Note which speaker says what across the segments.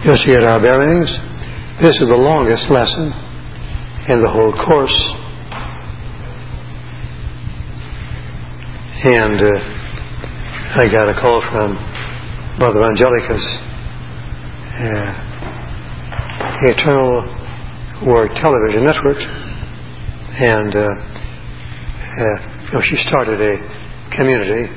Speaker 1: Just to get our bearings, this is the longest lesson in the whole course. And I got a call from Brother Angelicus, Eternal Word Television Network, and she started a community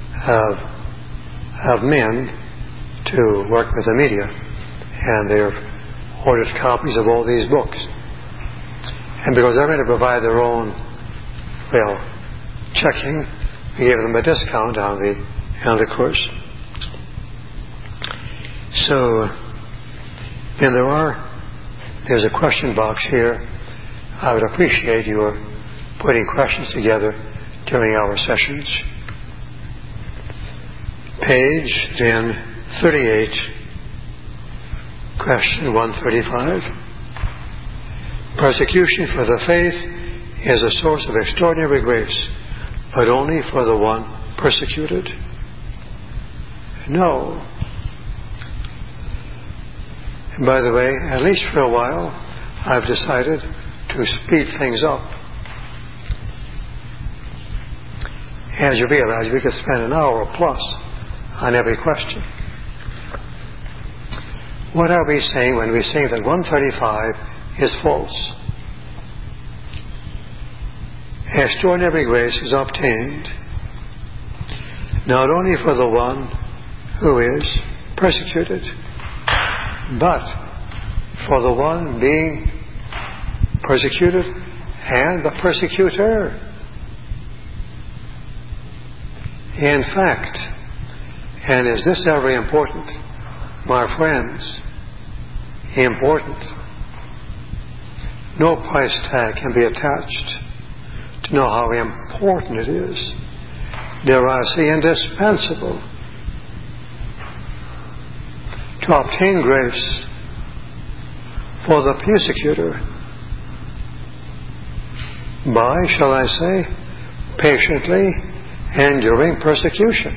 Speaker 1: of men to work with the media, and they've ordered copies of all these books. And because they're going to provide their own, checking, we gave them a discount on the course. So, and there's a question box here. I would appreciate your putting questions together during our sessions. Page then 38, question 135. Persecution for the faith is a source of extraordinary grace, but only for the one persecuted? No. And by the way, at least for a while, I've decided to speed things up. As you realize, we could spend an hour plus on every question. What are we saying when we say that 135 is false? Extraordinary grace is obtained not only for the one who is persecuted, but for the one being persecuted and the persecutor. In fact, and is this ever important, my friends? Important. No price tag can be attached to know how important it is. Dare I say indispensable to obtain grace for the persecutor by, shall I say, patiently enduring persecution.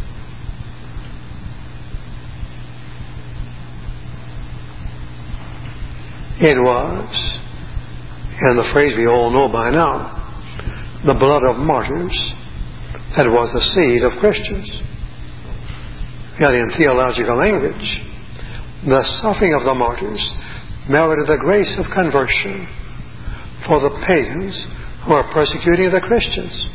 Speaker 1: It was, and the phrase we all know by now, the blood of martyrs that was the seed of Christians. Yet in theological language, the suffering of the martyrs merited the grace of conversion for the pagans who are persecuting the Christians.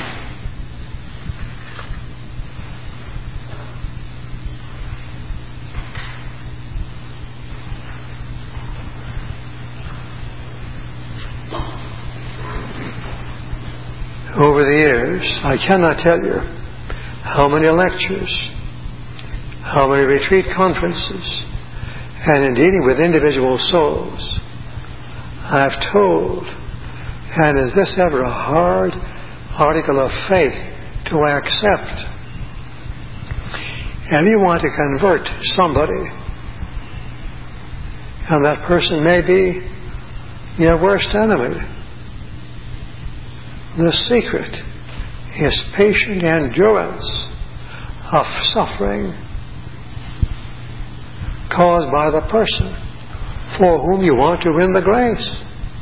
Speaker 1: Over the years, I cannot tell you how many lectures, how many retreat conferences, and in dealing with individual souls, I've told, and is this ever a hard article of faith to accept? If you want to convert somebody, and that person may be your worst enemy, the secret is patient endurance of suffering caused by the person for whom you want to win the grace.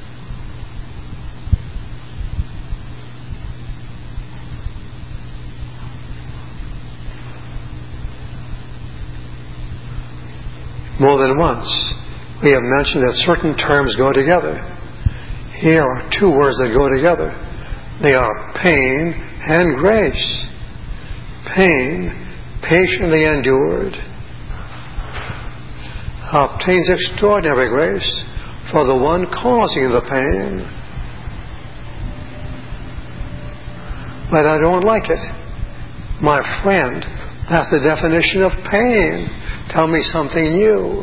Speaker 1: More than once, we have mentioned that certain terms go together. Here are two words that go together. They are pain and grace. Pain, patiently endured, obtains extraordinary grace for the one causing the pain. But I don't like it. My friend, that's the definition of pain. Tell me something new.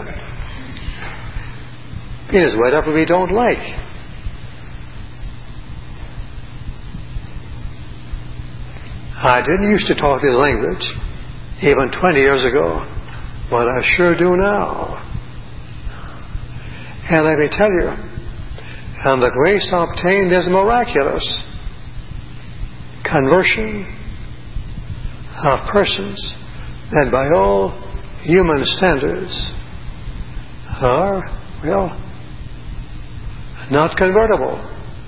Speaker 1: It is whatever we don't like. I didn't used to talk this language even 20 years ago, but I sure do now. And let me tell you, and the grace obtained is miraculous. Conversion of persons that by all human standards are, well, not convertible.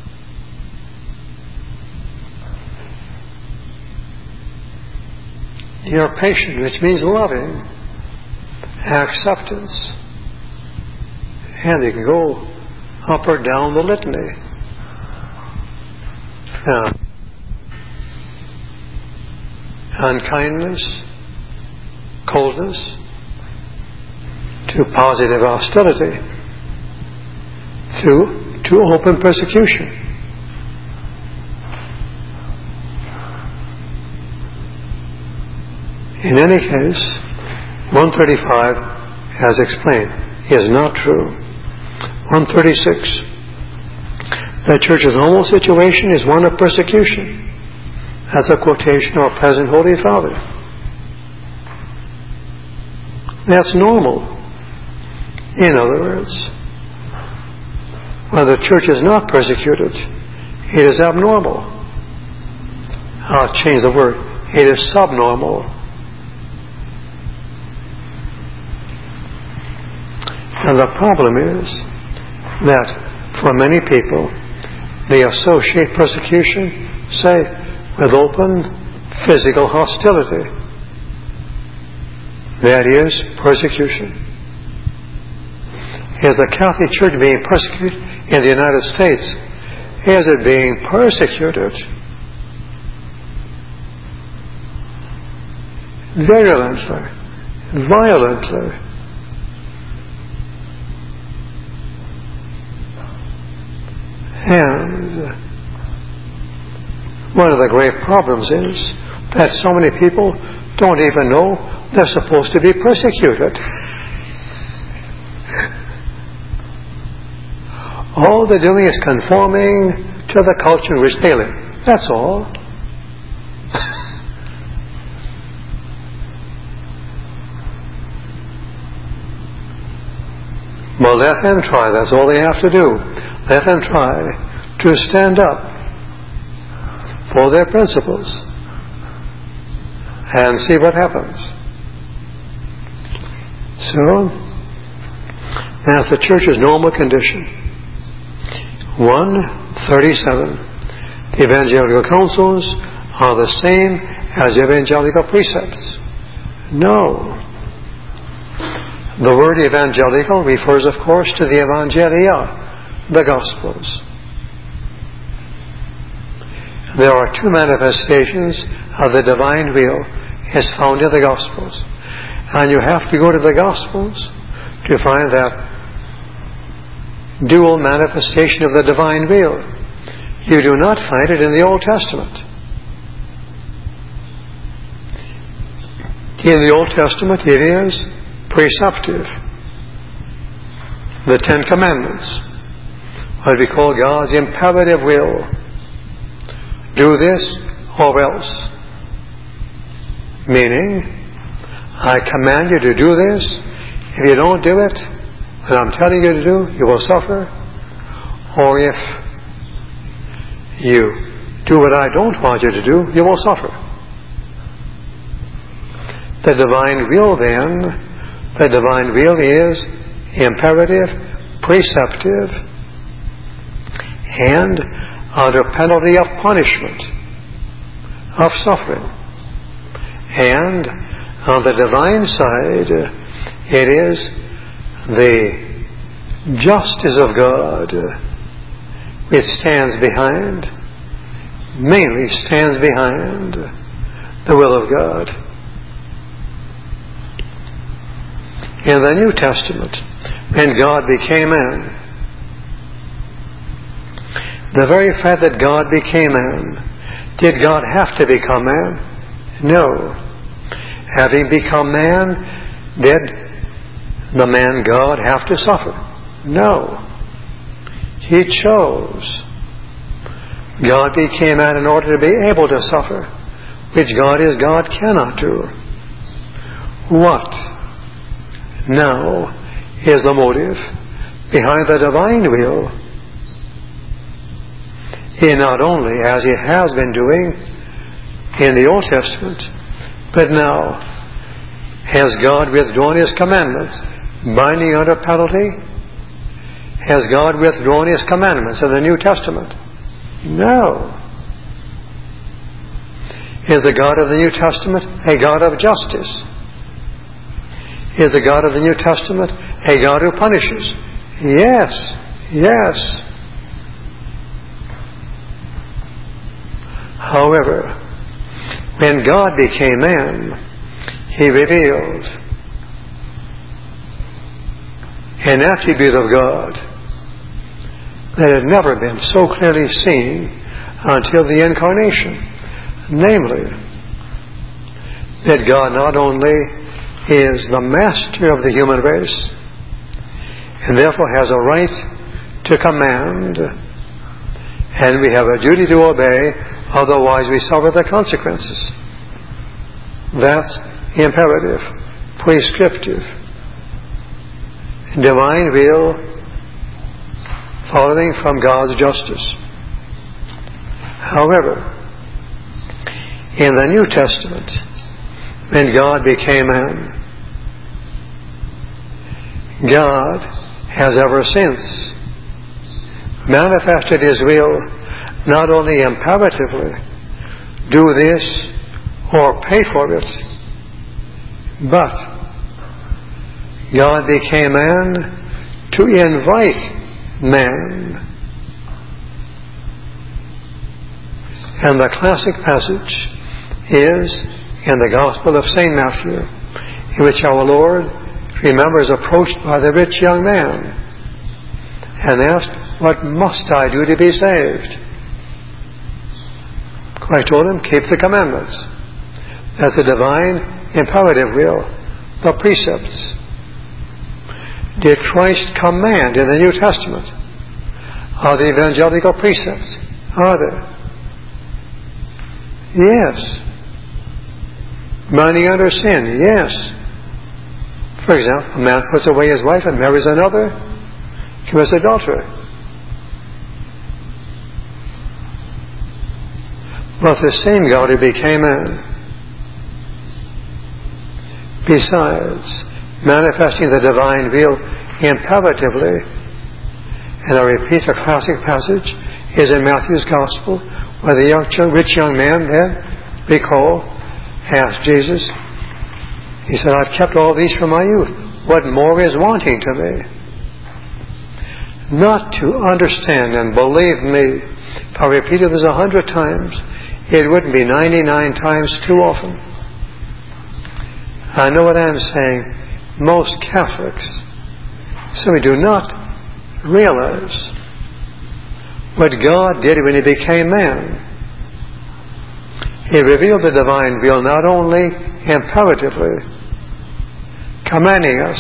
Speaker 1: You're patient, which means loving, acceptance. And you can go up or down the litany. Unkindness, coldness, to positive hostility, to open persecution. In any case, 135 as explained is not true. 136, the church's normal situation is one of persecution. That's a quotation of our present Holy Father. That's normal. In other words, when the church is not persecuted, it is abnormal. I'll change the word. It is subnormal. And the problem is that for many people, they associate persecution, say, with open physical hostility. That is persecution. Is the Catholic Church being persecuted in the United States? Is it being persecuted virulently, violently? And one of the great problems is that so many people don't even know they're supposed to be persecuted. All they're doing is conforming to the culture in which they live. That's all. Well, let them try. That's all they have to do. Let them try to stand up for their principles and see what happens. So, that's the church's normal condition. 137. The evangelical counsels are the same as evangelical precepts. No. The word evangelical refers, of course, to the Evangelia, the Gospels. There are two manifestations of the divine will as found in the Gospels. And you have to go to the Gospels to find that dual manifestation of the divine will. You do not find it in the Old Testament. In the Old Testament, it is preceptive. The Ten Commandments, what we call God's imperative will. Do this or else. Meaning, I command you to do this. If you don't do it, what I'm telling you to do, you will suffer. Or if you do what I don't want you to do, you will suffer. The divine will then, the divine will is imperative, preceptive, and under penalty of punishment, of suffering. And on the divine side, it is the justice of God which stands behind, mainly stands behind the will of God. In the New Testament, when God became man, the very fact that God became man, did God have to become man? No. Having become man, did the man God have to suffer? No. He chose. God became man in order to be able to suffer, which God cannot do. What now is the motive behind the divine will? He not only, as He has been doing in the Old Testament, but now has God withdrawn His commandments? binding under penalty? Has God withdrawn His commandments in the New Testament? No. Is the God of the New Testament a God of justice? Is the God of the New Testament a God who punishes? Yes. Yes. However, when God became man, He revealed an attribute of God that had never been so clearly seen until the Incarnation. Namely, that God not only is the master of the human race, and therefore has a right to command, and we have a duty to obey, otherwise we suffer the consequences. That's imperative, prescriptive, divine will following from God's justice. However, in the New Testament, when God became man, God has ever since manifested His will not only imperatively, do this or pay for it, but God became man to invite man. And the classic passage is in the Gospel of St. Matthew, in which our Lord, remember, is approached by the rich young man and asked, "What must I do to be saved?" Christ told him, "Keep the commandments." That's the divine imperative will, the precepts. Did Christ command in the New Testament? Are the evangelical precepts? Are there? Yes. Binding under sin? Yes. For example, a man puts away his wife and marries another, commits adultery. But the same God who became man, besides manifesting the divine will imperatively, and I repeat, the classic passage is in Matthew's Gospel, where the rich young man there, recall, asked Jesus, he said, "I've kept all these from my youth. What more is wanting to me?" Not to understand, and believe me, if I repeated this 100 times, it wouldn't be 99 times too often. I know what I'm saying. Most Catholics simply do not realize what God did when He became man. He revealed the divine will not only imperatively, commanding us,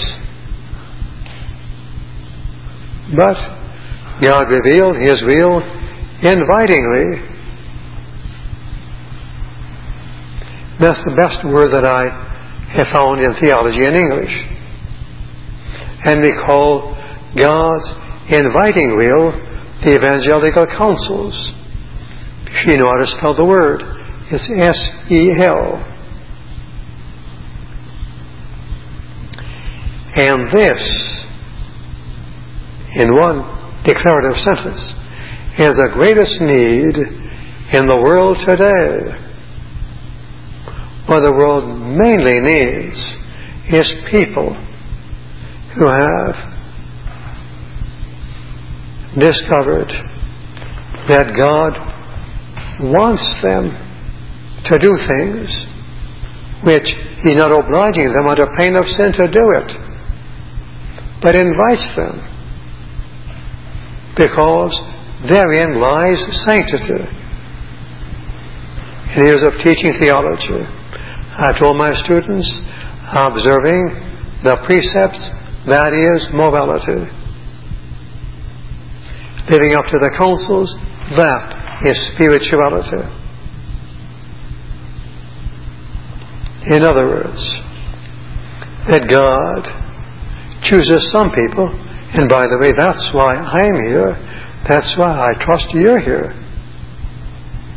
Speaker 1: but God revealed His will invitingly. That's the best word that I have found in theology in English. And we call God's inviting will the evangelical counsels. You know how to spell the word. It's S-E-L. And this, in one declarative sentence, is the greatest need in the world today. What the world mainly needs is people who have discovered that God wants them to do things which He's not obliging them under pain of sin to do it, but invites them, because therein lies sanctity. In years of teaching theology, I told my students, observing the precepts, that is morality. Living up to the counsels, that is spirituality. In other words, that God chooses some people, and by the way, that's why I'm here, that's why I trust you're here,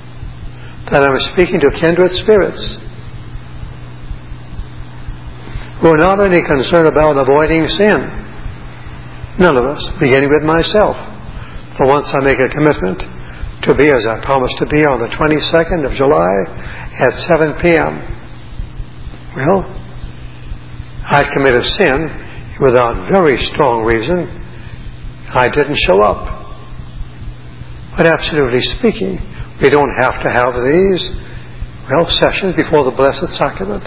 Speaker 1: that I'm speaking to kindred spirits We're not only concerned about avoiding sin. None of us, beginning with myself. For once I make a commitment to be as I promised to be on the 22nd of July at 7 p.m. Well, I'd committed sin without very strong reason. I didn't show up. But absolutely speaking, we don't have to have these, sessions before the Blessed Sacrament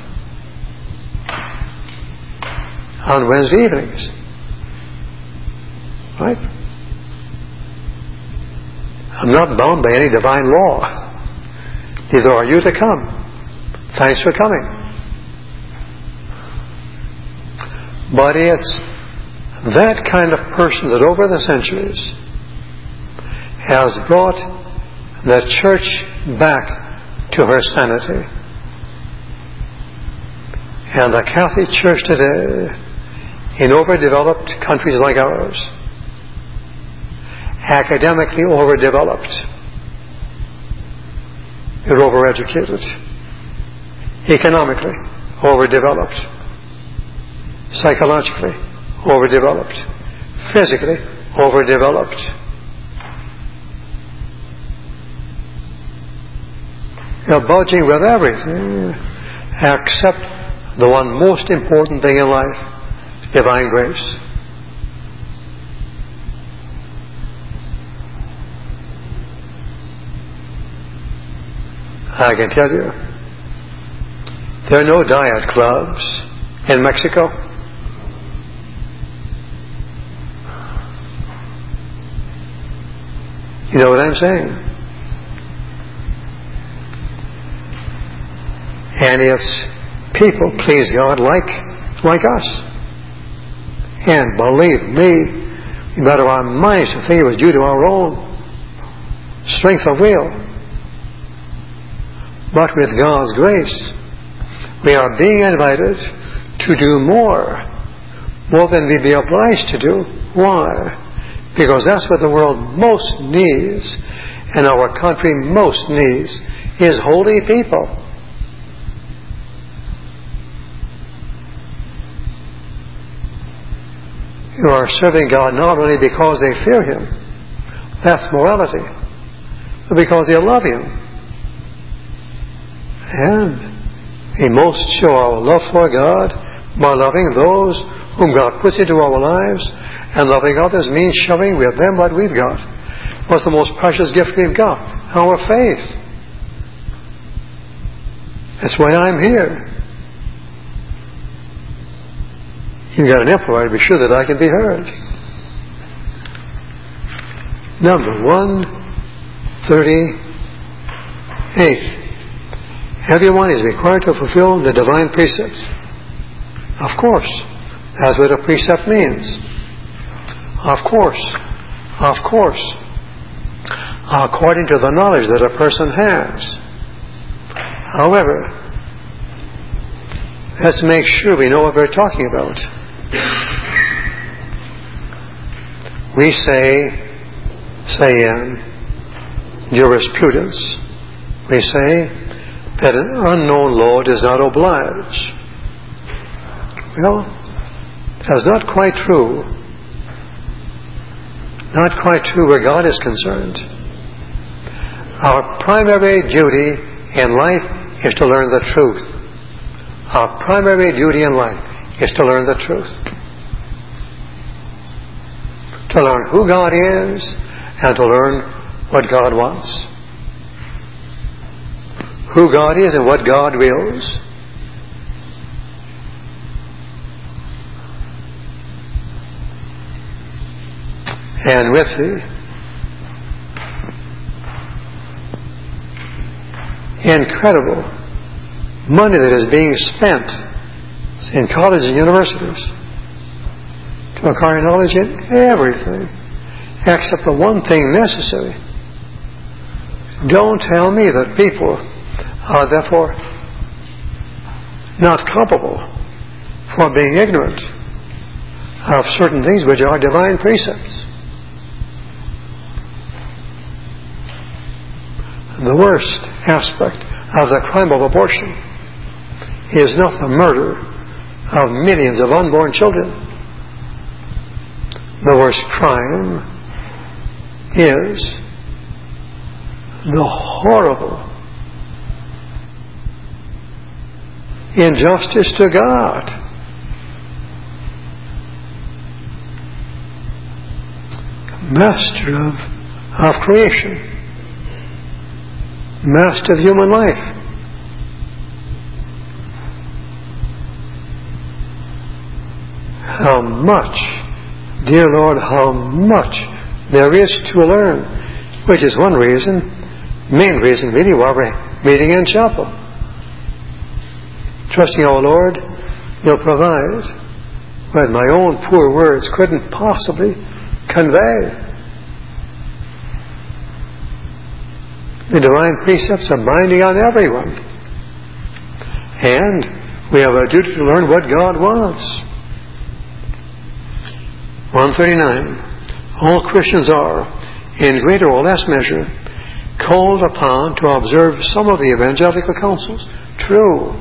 Speaker 1: on Wednesday evenings. Right? I'm not bound by any divine law. Neither are you to come. Thanks for coming. But it's that kind of person that over the centuries has brought the church back to her sanity. And the Catholic Church today, in overdeveloped countries like ours, academically overdeveloped, you're overeducated, economically overdeveloped, psychologically overdeveloped, physically overdeveloped. You're budging with everything except the one most important thing in life, divine grace. I can tell you, there are no diet clubs in Mexico. You know what I'm saying? And it's people, please God, like us. And believe me, we better our minds to think it was due to our own strength of will. But with God's grace, we are being invited to do more than we'd be obliged to do. Why? Because that's what the world most needs, and our country most needs, is holy people. Who are serving God not only because they fear Him, that's morality, but because they love Him. And we most show our love for God by loving those whom God puts into our lives, and loving others means sharing with them what we've got. What's the most precious gift we've got? Our faith. That's why I'm here. You've got an emperor to be sure that I can be heard. Number 138. Everyone is required to fulfill the divine precepts. Of course. That's what a precept means. Of course. Of course. According to the knowledge that a person has. However, let's make sure we know what we're talking about. We say in jurisprudence, we say that an unknown law does not oblige. Well, that's not quite true. Not quite true where God is concerned. Our primary duty in life is to learn the truth. Our primary duty in life is to learn the truth. To learn who God is and to learn what God wants. Who God is and what God wills. And with the incredible money that is being spent in colleges and universities to acquire knowledge in everything except the one thing necessary, don't tell me that people are therefore not culpable for being ignorant of certain things which are divine precepts. The worst aspect of the crime of abortion is not the murder of millions of unborn children. The worst crime is the horrible injustice to God. Master of creation, master of human life. How much, dear Lord, how much there is to learn, which is one reason, main reason really, why we're meeting in chapel. Trusting our Lord, He'll provide what my own poor words couldn't possibly convey. The divine precepts are binding on everyone. And we have a duty to learn what God wants. 139. All Christians are, in greater or less measure, called upon to observe some of the evangelical counsels. True.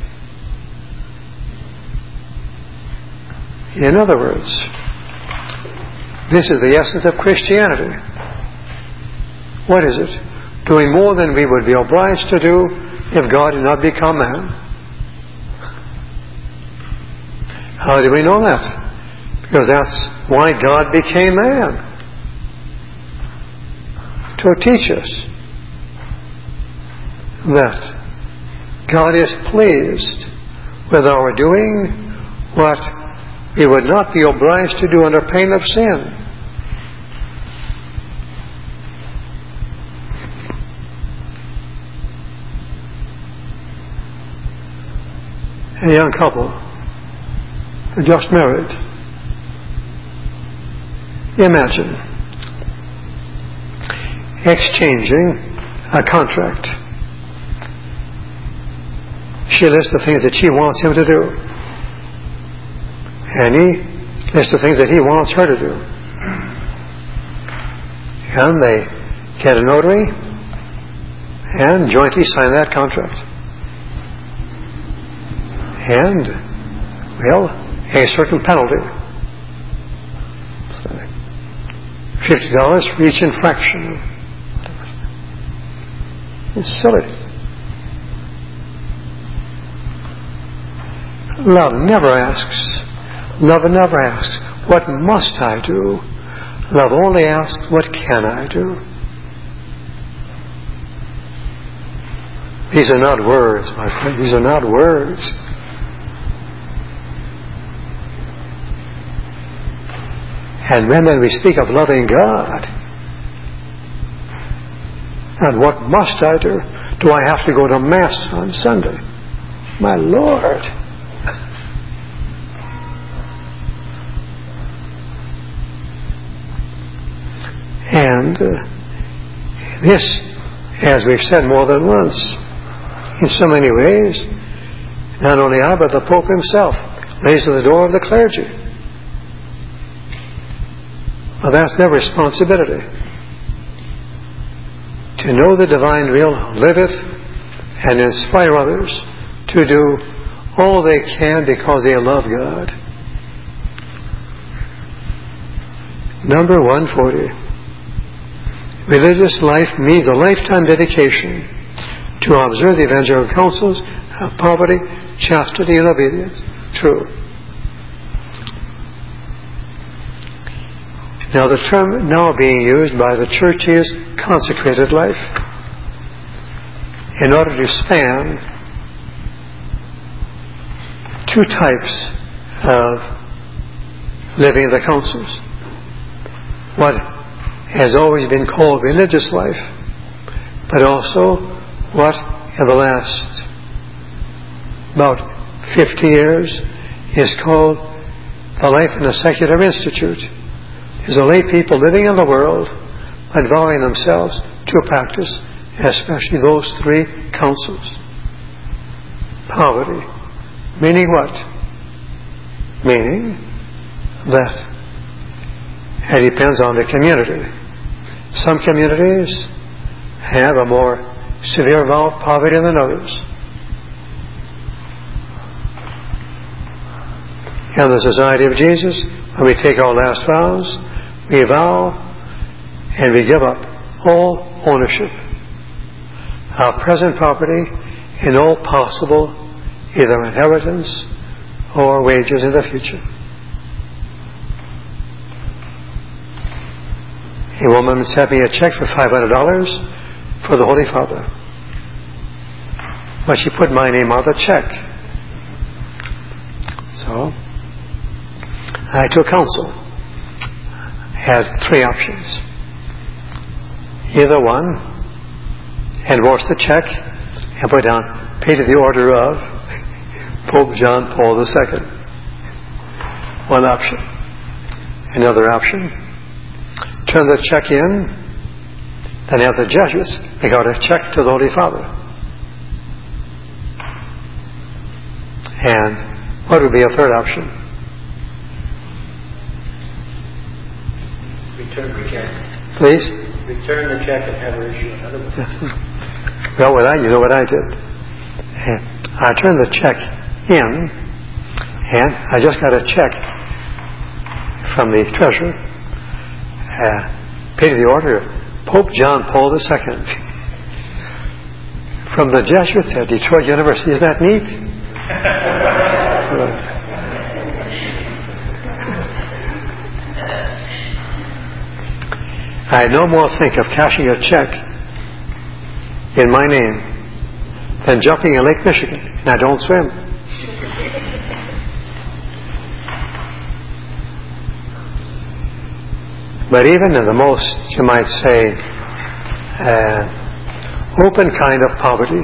Speaker 1: In other words, this is the essence of Christianity. What is it? Doing more than we would be obliged to do if God did not become man. How do we know that? Because that's why God became man. To teach us that God is pleased with our doing what we would not be obliged to do under pain of sin. A young couple, just married. Imagine exchanging a contract. She lists the things that she wants him to do, and he lists the things that he wants her to do. And they get a notary and jointly sign that contract. And, well, a certain penalty. $50 for each infraction. It's silly. Love never asks. Love never asks, what must I do? Love only asks, what can I do? These are not words, my friend. These are not words. And when then we speak of loving God, and what must I do? Do I have to go to Mass on Sunday? My Lord! And this, as we've said more than once, in so many ways, not only I, but the Pope himself lays at the door of the clergy. Well, that's their responsibility. To know the divine will, live it, and inspire others to do all they can because they love God. Number 140. Religious life means a lifetime dedication to observe the evangelical counsels of poverty, chastity, and obedience. True. Now the term now being used by the church is consecrated life. In order to span two types of living the counsels. What has always been called religious life, but also what in the last about 50 years is called the life in a secular institute. Is a lay people living in the world, involving themselves to practice, especially those three counsels. Poverty. Meaning what? Meaning that it depends on the community. Some communities have a more severe amount of poverty than others. In the society of Jesus, when we take our last vows, we vow and we give up all ownership of present property and all possible either inheritance or wages in the future. A woman sent me a check for $500 for the Holy Father. But she put my name on the check. So, I took counsel. Had three options. Either one, endorse the check and put down, pay to the order of Pope John Paul II. One option. Another option, turn the check in, then have the Jesuits make out a check to the Holy Father. And what would be a third option?
Speaker 2: Return the check.
Speaker 1: Please?
Speaker 2: Return the check and have her issue another one.
Speaker 1: Yes. Well, you know what I did? I turned the check in, and I just got a check from the treasurer, paid to the order of Pope John Paul II from the Jesuits at Detroit University. Isn't that neat? I no more think of cashing a check in my name than jumping in Lake Michigan, and I don't swim. But even in the most, you might say, open kind of poverty,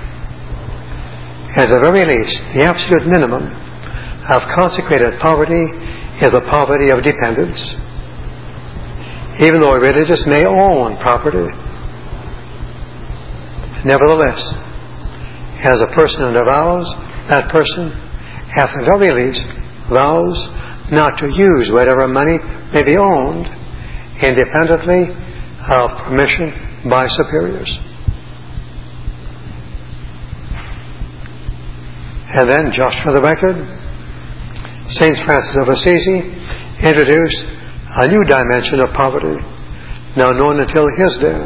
Speaker 1: at the very least, the absolute minimum of consecrated poverty is the poverty of dependence. Even though a religious may own property, nevertheless, as a person under vows, that person, at the very least, vows not to use whatever money may be owned independently of permission by superiors. And then, just for the record, St. Francis of Assisi introduced a new dimension of poverty, now known until his day.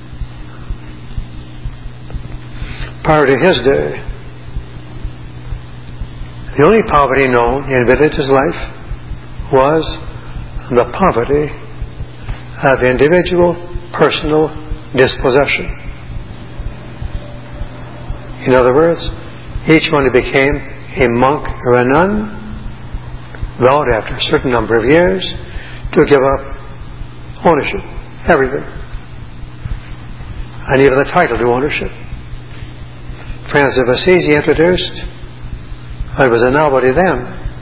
Speaker 1: Prior to his day, the only poverty known in religious life was the poverty of individual, personal dispossession. In other words, each one who became a monk or a nun vowed after a certain number of years to give up ownership, everything, and even the title to ownership. Francis of Assisi introduced, it was a novelty then,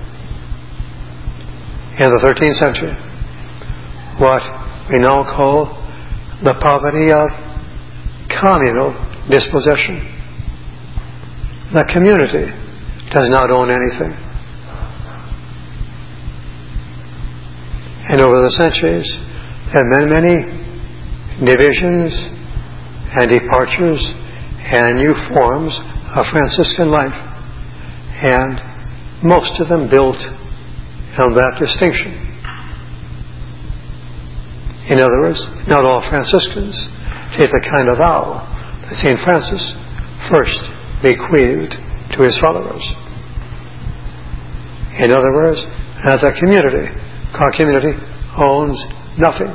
Speaker 1: in the 13th century, what we now call the poverty of communal dispossession. The community does not own anything. And over the centuries, there have been many divisions and departures and new forms of Franciscan life. And most of them built on that distinction. In other words, not all Franciscans take the kind of vow that St. Francis first bequeathed to his followers. In other words, the community, our community, owns nothing.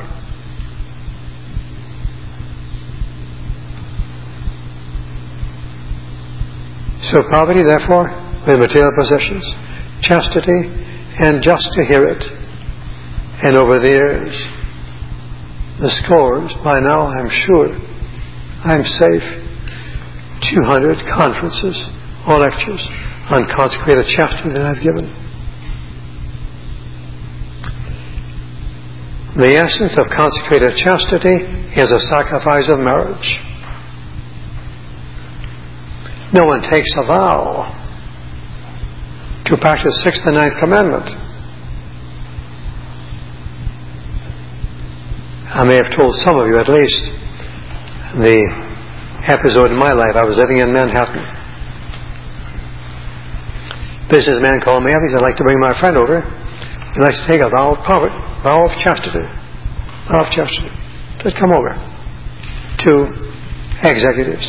Speaker 1: So poverty, therefore, with material possessions, chastity, and just to hear it. And over the years, the scores, by now I'm sure, I'm safe, 200 conferences or lectures on consecrated chastity that I've given. The essence of consecrated chastity is a sacrifice of marriage. No one takes a vow to practice 6th and 9th commandment. I may have told some of you at least the episode in my life. I was living in Manhattan. businessman called me up. He said, I'd like to bring my friend over. He'd like to take a vow of chastity. Vow of chastity. Just come over. 2 executives.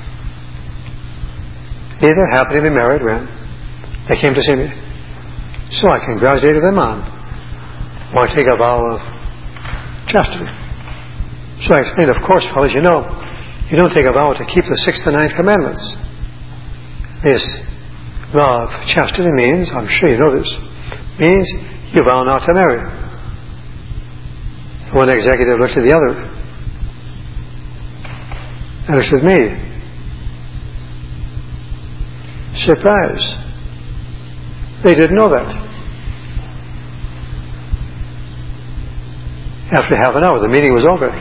Speaker 1: Neither happened to be married when they came to see me. So I congratulated them on why take a vow of chastity. So I explained, of course, fellas, you know, you don't take a vow to keep the 6th and 9th commandments. This vow of chastity means, I'm sure you know this, means you vow not to marry. One executive looked at the other and looked at me. Surprise. They didn't know that. After half an hour, the meeting was over.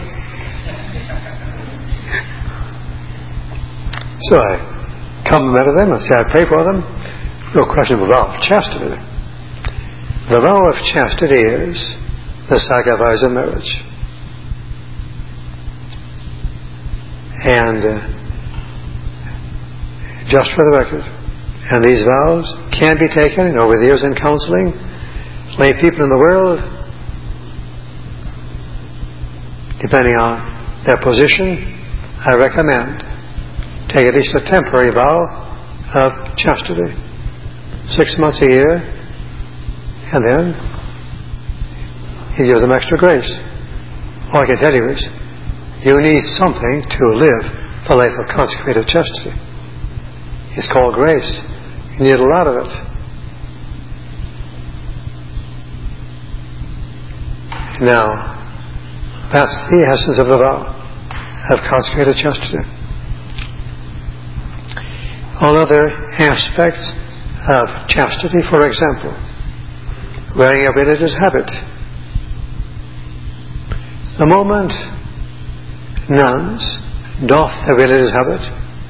Speaker 1: So I complimented them and said, I pray for them. No question of the vow of chastity. The vow of chastity is the sacrifice of marriage. And just for the record, and these vows can be taken over the years in counseling. Lay people in the world, depending on their position, I recommend take at least a temporary vow of chastity. 6 months a year, and then He gives them extra grace. All I can tell you is, you need something to live the life of consecrated chastity. It's called grace. You need a lot of it. Now, that's the essence of the vow of consecrated chastity. All other aspects of chastity, for example, wearing a religious habit. The moment nuns doff their religious habit,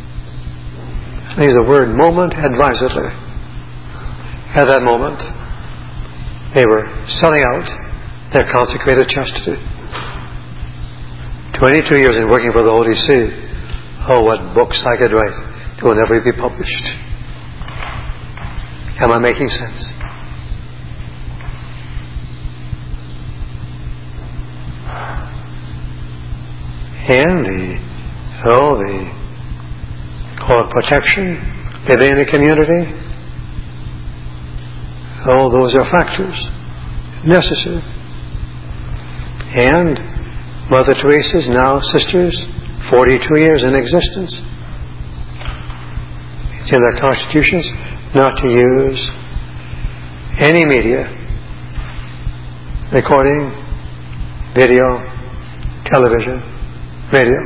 Speaker 1: I use the word moment advisedly. At that moment, they were selling out their consecrated chastity. 22 years in working for the Holy See. Oh, what books I could write. They will never be published. Am I making sense? And the call it protection, living in a community. All those are factors necessary. And Mother Teresa's now sisters, 42 years in existence. It's in their constitutions not to use any media, recording, video, television, radio.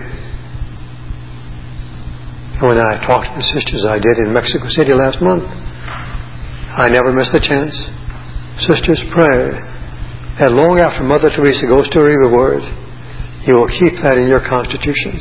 Speaker 1: And when I talked to the sisters, I did in Mexico City last month, I never missed a chance. Sisters, pray that long after Mother Teresa goes to her reward, you will keep that in your constitutions.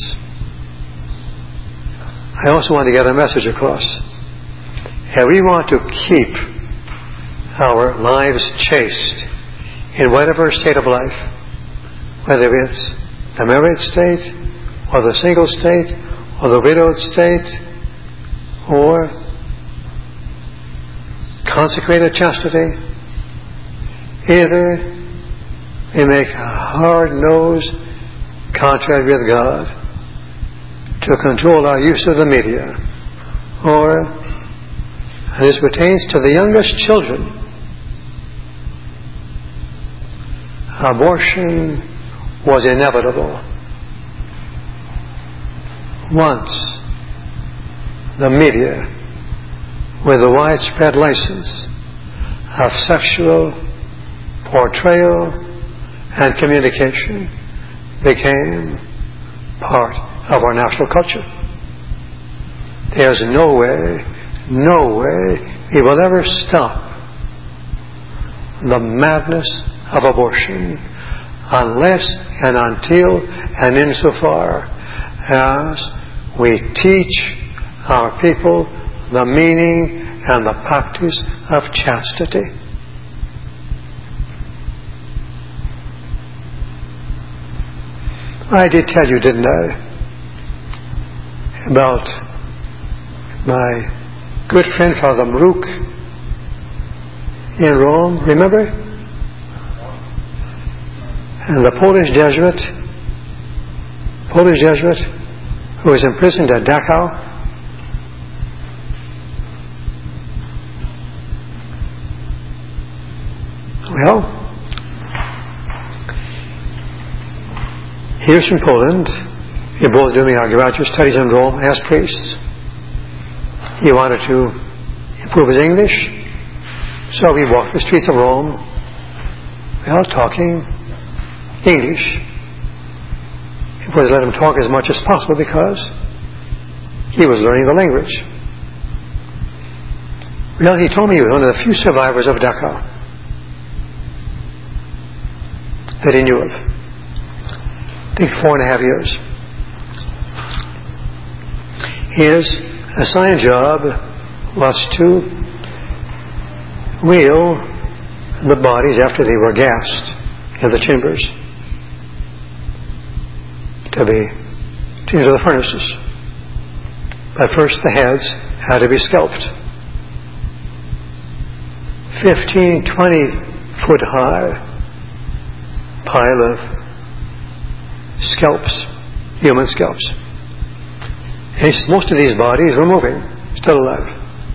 Speaker 1: I also want to get a message across. If we want to keep our lives chaste in whatever state of life, whether it's the married state, or the single state, or the widowed state, or consecrated chastity, either we make a hard-nosed contract with God to control our use of the media, or, and this pertains to the youngest children, abortion was inevitable once the media, with a widespread license of sexual portrayal and communication, became part of our national culture. There's no way we will ever stop the madness of abortion unless and until and insofar as we teach our people the meaning and the practice of chastity. I did tell you, didn't I, about my good friend Father Maruk in Rome, remember? And the Polish Jesuit who was imprisoned at Dachau. Well, he was from Poland. He both doing undergraduate studies in Rome as priests. He wanted to improve his English, so he walked the streets of Rome, talking English. He would let him talk as much as possible because he was learning the language. Well, he told me he was one of the few survivors of Dachau that he knew of. I think 4.5 years. His assigned job was to wheel the bodies after they were gassed in the chambers to be into the furnaces. But first the heads had to be scalped. 15, 20 foot high pile of scalps, human scalps. And most of these bodies were moving, still alive.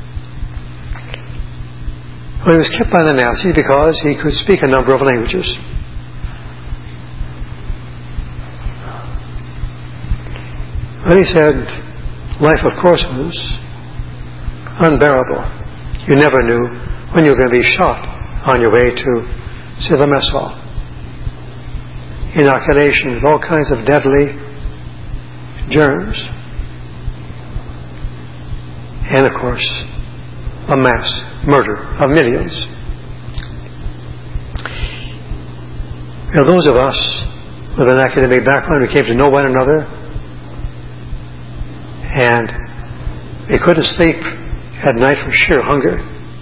Speaker 1: Well, he was kept by the Nazis because he could speak a number of languages. Well, he said, life, of course, was unbearable. You never knew when you were going to be shot on your way to, say, the mess hall. Inoculation with all kinds of deadly germs. And, of course, a mass murder of millions. Those of us with an academic background, we came to know one another, and we couldn't sleep at night for sheer hunger.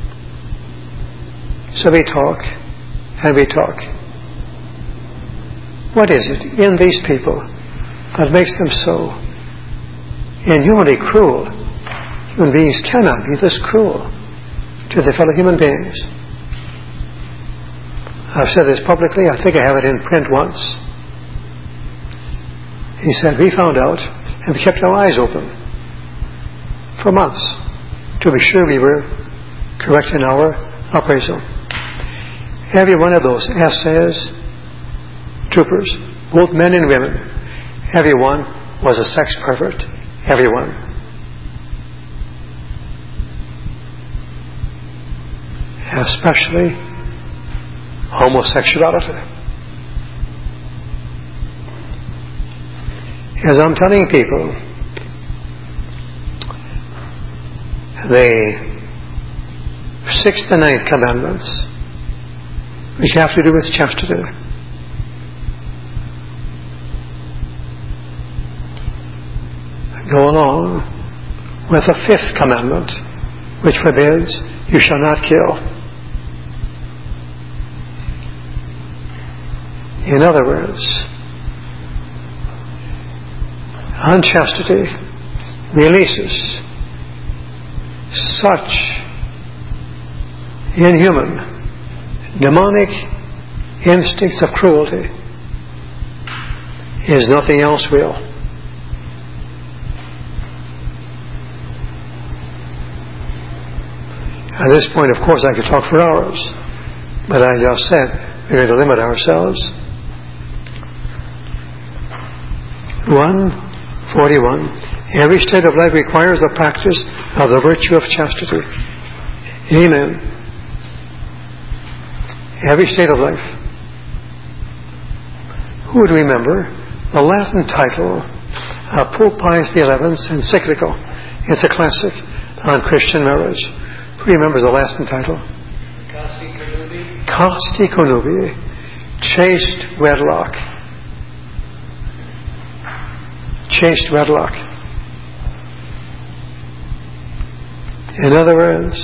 Speaker 1: So we talk, and we talk. What is it in these people that makes them so inhumanly cruel? Human beings cannot be this cruel to their fellow human beings. I've said this publicly. I think I have it in print once. He said, we found out, and we kept our eyes open for months to be sure we were correct in our appraisal. Every one of those SAS troopers, both men and women, everyone was a sex pervert. Everyone. Especially homosexuality. As I'm telling people, the 6th and 9th commandments, which have to do with chastity, go along with the 5th commandment, which forbids, you shall not kill. In other words, unchastity releases such inhuman, demonic instincts of cruelty as nothing else will. At this point, of course, I could talk for hours, but I just said we're going to limit ourselves. 1:41. Every state of life requires the practice of the virtue of chastity. Amen. Every state of life. Who would remember the Latin title of Pope Pius XI's encyclical? It's a classic on Christian marriage. Who remembers the Latin title?
Speaker 2: Casti Connubii.
Speaker 1: Casti Connubii. Chaste wedlock. Chaste wedlock. In other words,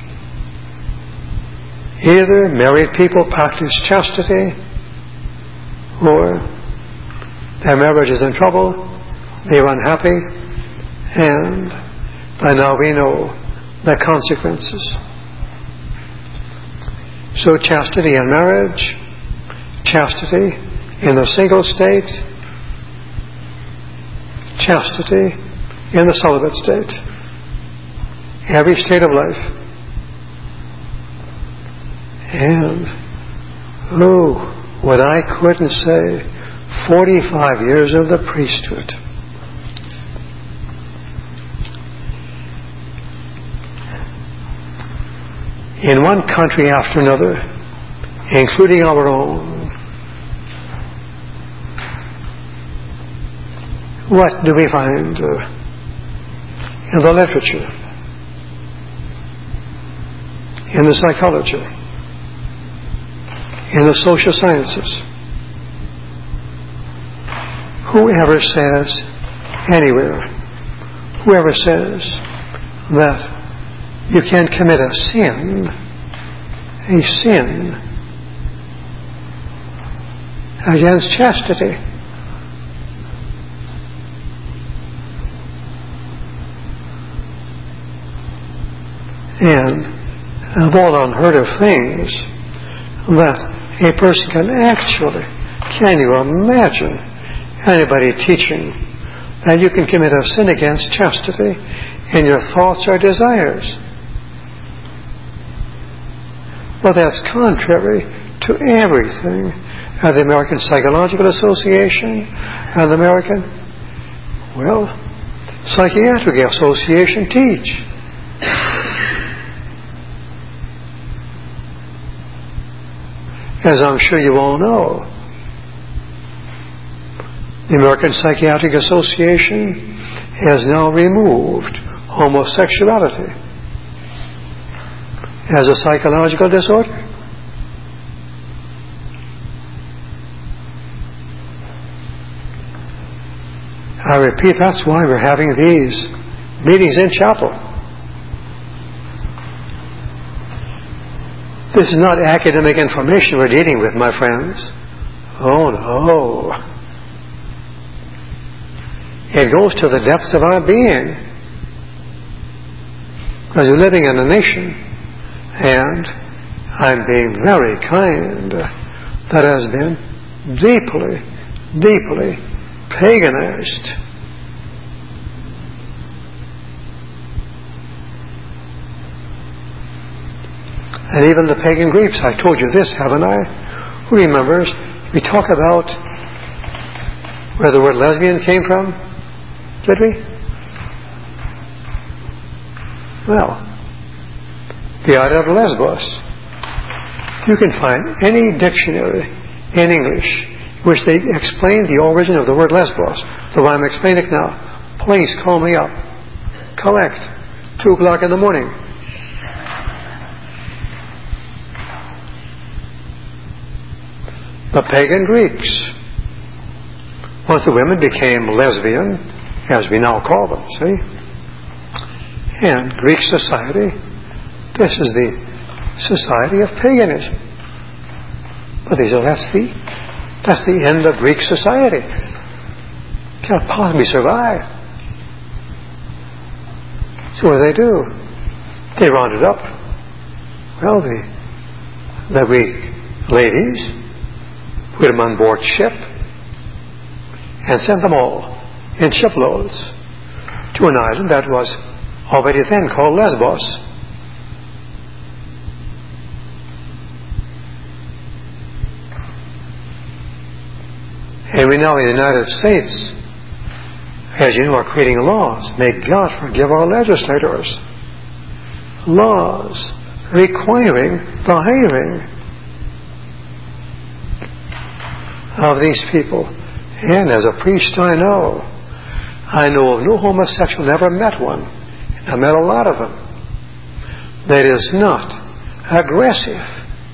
Speaker 1: either married people practice chastity or their marriage is in trouble, they're unhappy, and by now we know the consequences. So chastity in marriage, chastity in the single state, chastity in the celibate state. Every state of life. And, what I couldn't say, 45 years of the priesthood. In one country after another, including our own, what do we find in the literature, in the psychology, in the social sciences? Whoever says anywhere, whoever says that you can commit a sin against chastity, and of all unheard of things, that a person can you imagine anybody teaching that you can commit a sin against chastity in your thoughts or desires? Well, that's contrary to everything the American Psychological Association and the American, Psychiatric Association teach. As I'm sure you all know, the American Psychiatric Association has now removed homosexuality as a psychological disorder. I repeat, that's why we're having these meetings in chapel. This is not academic information we're dealing with, my friends. Oh no. It goes to the depths of our being. Because you're living in a nation, and I'm being very kind, that has been deeply, deeply paganized. And even the pagan Greeks, I told you this, haven't I? Who remembers? We talk about where the word lesbian came from, did we? Well, the island of Lesbos. You can find any dictionary in English which they explain the origin of the word Lesbos. So I'm explaining it now. Please call me up. Collect. 2:00 in the morning. The pagan Greeks, once the women became lesbian, as we now call them, see? And Greek society, this is the society of paganism. But they say, that's the end of Greek society. Can't possibly survive. So what do? They rounded up, the Greek ladies, put them on board ship, and sent them all in shiploads to an island that was already then called Lesbos. And we now in the United States, as you know, are creating laws. May God forgive our legislators. Laws requiring the hiring of these people. And as a priest, I know of no homosexual, never met one. I met a lot of them. That is not aggressive.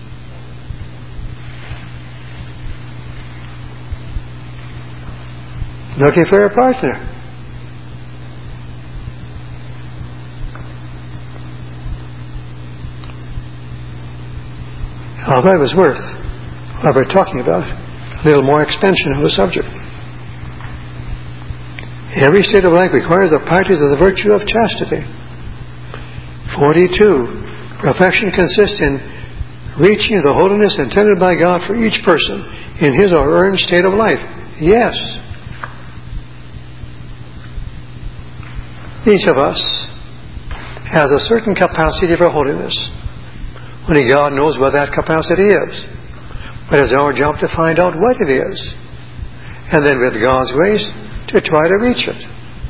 Speaker 1: Looking for a partner. I thought it was worth what we're talking about. A little more extension of the subject. Every state of life requires the practice of the virtue of chastity. 42. Perfection consists in reaching the holiness intended by God for each person in his or her state of life? Yes. Each of us has a certain capacity for holiness. Only God knows what that capacity is. But it's our job to find out what it is. And then with God's grace, to try to reach it.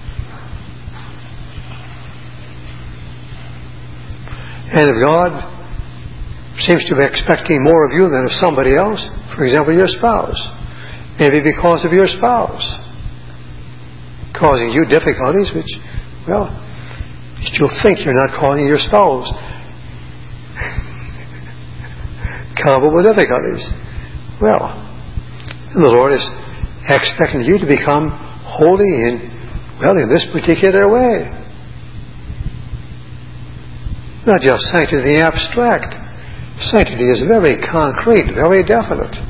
Speaker 1: And if God seems to be expecting more of you than of somebody else, for example, your spouse, maybe because of your spouse causing you difficulties, which, well, you'll think you're not causing your spouse comparable difficulties. Well, the Lord is expecting you to become holy in this particular way. Not just sanctity in the abstract. Sanctity is very concrete, very definite.